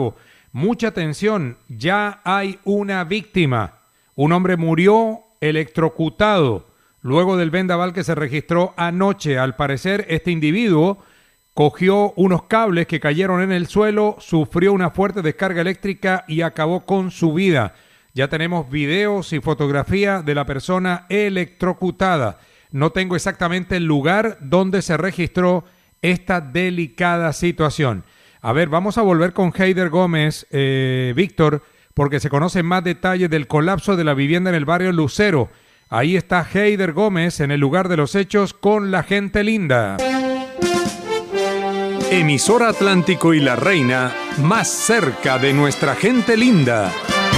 Mucha atención, ya hay una víctima. Un hombre murió electrocutado luego del vendaval que se registró anoche. Al parecer, este individuo cogió unos cables que cayeron en el suelo, sufrió una fuerte descarga eléctrica y acabó con su vida. Ya tenemos videos y fotografía de la persona electrocutada. No tengo exactamente el lugar donde se registró esta delicada situación. A ver, vamos a volver con Heider Gómez, Víctor, porque se conocen más detalles del colapso de la vivienda en el barrio Lucero. Ahí está Heider Gómez en el lugar de los hechos con la gente linda. Emisora Atlántico y La Reina, más cerca de nuestra gente linda.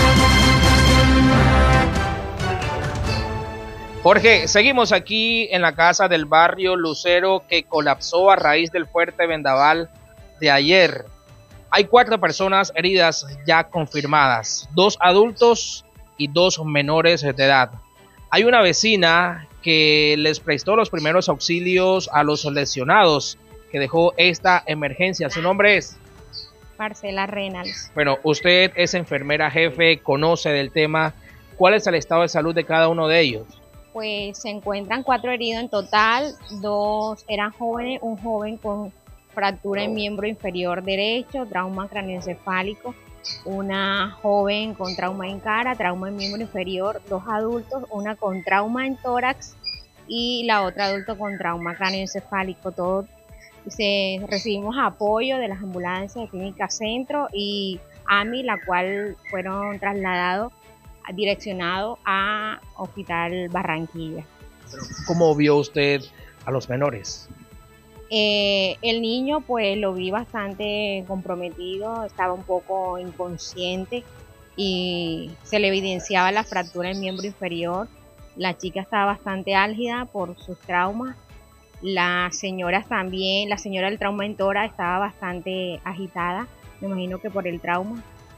Jorge, seguimos aquí en la casa del barrio Lucero que colapsó a raíz del fuerte vendaval de ayer. Hay 4 personas heridas ya confirmadas, 2 adultos y 2 menores de edad. Hay una vecina que les prestó los primeros auxilios a los lesionados que dejó esta emergencia. ¿Su nombre es? Marcela Reynolds. Bueno, usted es enfermera jefe, conoce del tema. ¿Cuál es el estado de salud de cada uno de ellos? Pues se encuentran 4 heridos en total, 2 eran jóvenes, un joven con fractura en miembro inferior derecho, trauma craneoencefálico, una joven con trauma en cara, trauma en miembro inferior, 2 adultos, una con trauma en tórax y la otra adulto con trauma craneoencefálico. Todos recibimos apoyo de las ambulancias de Clínica Centro y AMI, la cual fueron direccionados a Hospital Barranquilla. ¿Cómo vio usted a los menores? El niño pues lo vi bastante comprometido, estaba un poco inconsciente y se le evidenciaba la fractura en miembro inferior. La chica estaba bastante álgida por sus traumas. La señora también, la señora del trauma en tórax estaba bastante agitada, me imagino que por el trauma.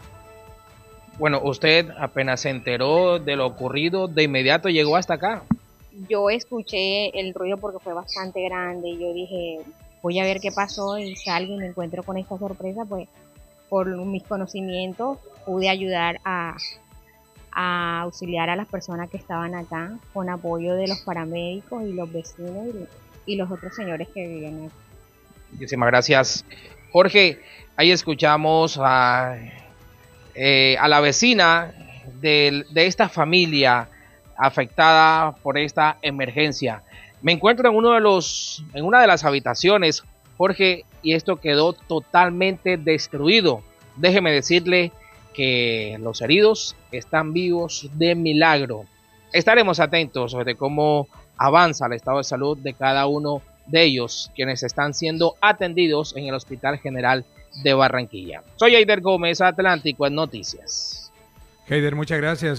Bueno, usted apenas se enteró de lo ocurrido, de inmediato llegó hasta acá. Yo escuché el ruido porque fue bastante grande y yo dije, voy a ver qué pasó y si alguien me encuentro con esta sorpresa, pues por mis conocimientos pude ayudar a auxiliar a las personas que estaban acá con apoyo de los paramédicos y los vecinos y los otros señores que vivían aquí. Muchísimas gracias, Jorge. Ahí escuchamos a la vecina de esta familia afectada por esta emergencia. Me encuentro en una de las habitaciones, Jorge, y esto quedó totalmente destruido. Déjeme decirle que los heridos están vivos de milagro. Estaremos atentos de cómo avanza el estado de salud de cada uno de ellos, quienes están siendo atendidos en el Hospital General de Barranquilla. Soy Heider Gómez, Atlántico en Noticias. Heider, muchas gracias.